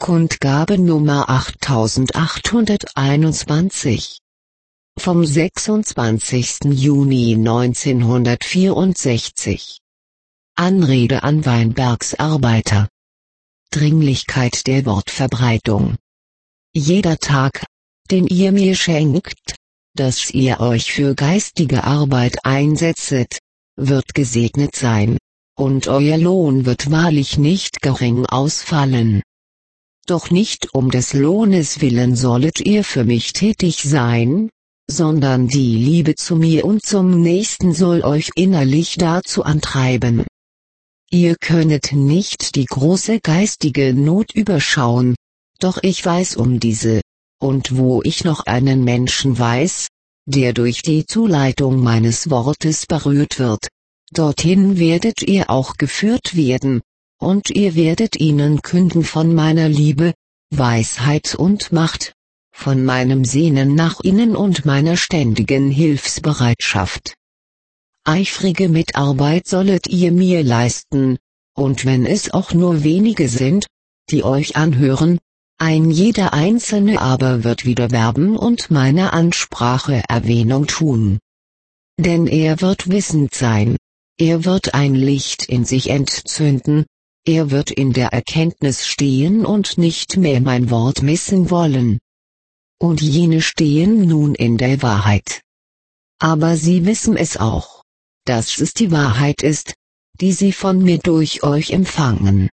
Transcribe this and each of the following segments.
Kundgabe Nummer 8821 vom 26. Juni 1964. Anrede an Weinbergs Arbeiter. Dringlichkeit der Wortverbreitung. Jeder Tag, den ihr mir schenkt, dass ihr euch für geistige Arbeit einsetzet, wird gesegnet sein, und euer Lohn wird wahrlich nicht gering ausfallen. Doch nicht um des Lohnes willen sollet ihr für mich tätig sein, sondern die Liebe zu mir und zum Nächsten soll euch innerlich dazu antreiben. Ihr könnet nicht die große geistige Not überschauen, doch ich weiß um diese, und wo ich noch einen Menschen weiß, der durch die Zuleitung meines Wortes berührt wird, dorthin werdet ihr auch geführt werden, und ihr werdet ihnen künden von meiner Liebe, Weisheit und Macht, von meinem Sehnen nach ihnen und meiner ständigen Hilfsbereitschaft. Eifrige Mitarbeit sollet ihr mir leisten, und wenn es auch nur wenige sind, die euch anhören, ein jeder Einzelne aber wird wieder werben und meiner Ansprache Erwähnung tun. Denn er wird wissend sein, er wird ein Licht in sich entzünden, er wird in der Erkenntnis stehen und nicht mehr mein Wort missen wollen. Und jene stehen nun in der Wahrheit. Aber sie wissen es auch, dass es die Wahrheit ist, die sie von mir durch euch empfangen.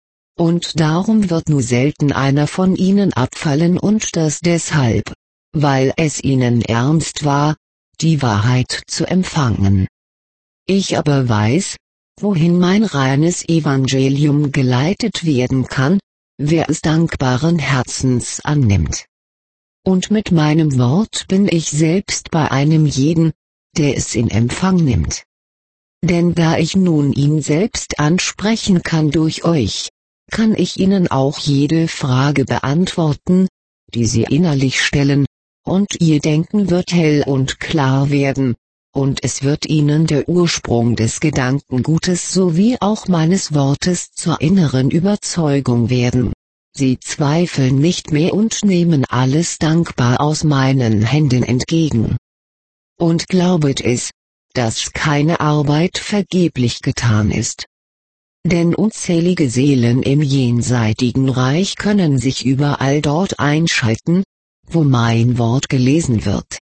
Und darum wird nur selten einer von ihnen abfallen und das deshalb, weil es ihnen ernst war, die Wahrheit zu empfangen. Ich aber weiß, wohin mein reines Evangelium geleitet werden kann, wer es dankbaren Herzens annimmt. Und mit meinem Wort bin ich selbst bei einem jeden, der es in Empfang nimmt. Denn da ich nun ihn selbst ansprechen kann durch euch, kann ich ihnen auch jede Frage beantworten, die sie innerlich stellen, und ihr Denken wird hell und klar werden, und es wird ihnen der Ursprung des Gedankengutes sowie auch meines Wortes zur inneren Überzeugung werden. Sie zweifeln nicht mehr und nehmen alles dankbar aus meinen Händen entgegen. Und glaubet es, dass keine Arbeit vergeblich getan ist. Denn unzählige Seelen im jenseitigen Reich können sich überall dort einschalten, wo mein Wort gelesen wird.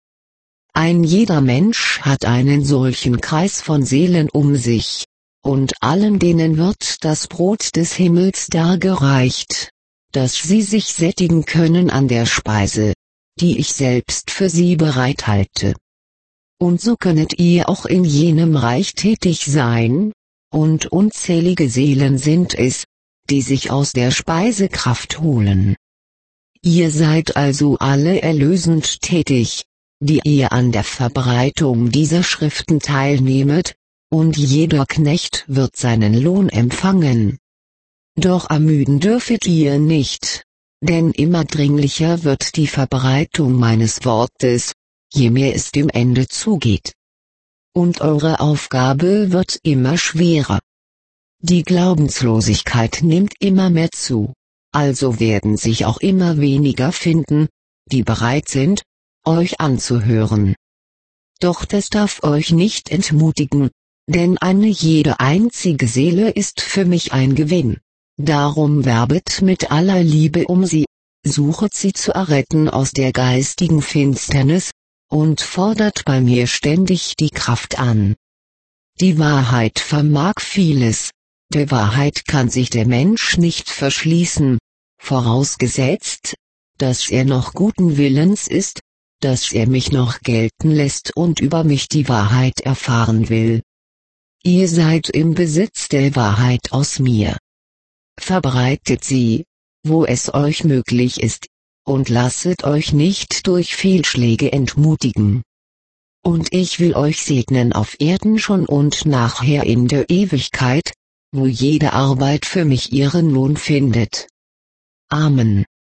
Ein jeder Mensch hat einen solchen Kreis von Seelen um sich, und allen denen wird das Brot des Himmels dargereicht, dass sie sich sättigen können an der Speise, die ich selbst für sie bereithalte. Und so könnet ihr auch in jenem Reich tätig sein, und unzählige Seelen sind es, die sich aus der Speise Kraft holen. Ihr seid also alle erlösend tätig, die ihr an der Verbreitung dieser Schriften teilnehmet, und jeder Knecht wird seinen Lohn empfangen. Doch ermüden dürfet ihr nicht, denn immer dringlicher wird die Verbreitung meines Wortes, je mehr es dem Ende zugeht. Und eure Aufgabe wird immer schwerer. Die Glaubenslosigkeit nimmt immer mehr zu, also werden sich auch immer weniger finden, die bereit sind, euch anzuhören. Doch das darf euch nicht entmutigen, denn eine jede einzige Seele ist für mich ein Gewinn. Darum werbet mit aller Liebe um sie, suchet sie zu erretten aus der geistigen Finsternis, und fordert bei mir ständig die Kraft an. Die Wahrheit vermag vieles, der Wahrheit kann sich der Mensch nicht verschließen, vorausgesetzt, dass er noch guten Willens ist, dass er mich noch gelten lässt und über mich die Wahrheit erfahren will. Ihr seid im Besitz der Wahrheit aus mir. Verbreitet sie, wo es euch möglich ist, und lasset euch nicht durch Fehlschläge entmutigen. Und ich will euch segnen auf Erden schon und nachher in der Ewigkeit, wo jede Arbeit für mich ihren Lohn findet. Amen.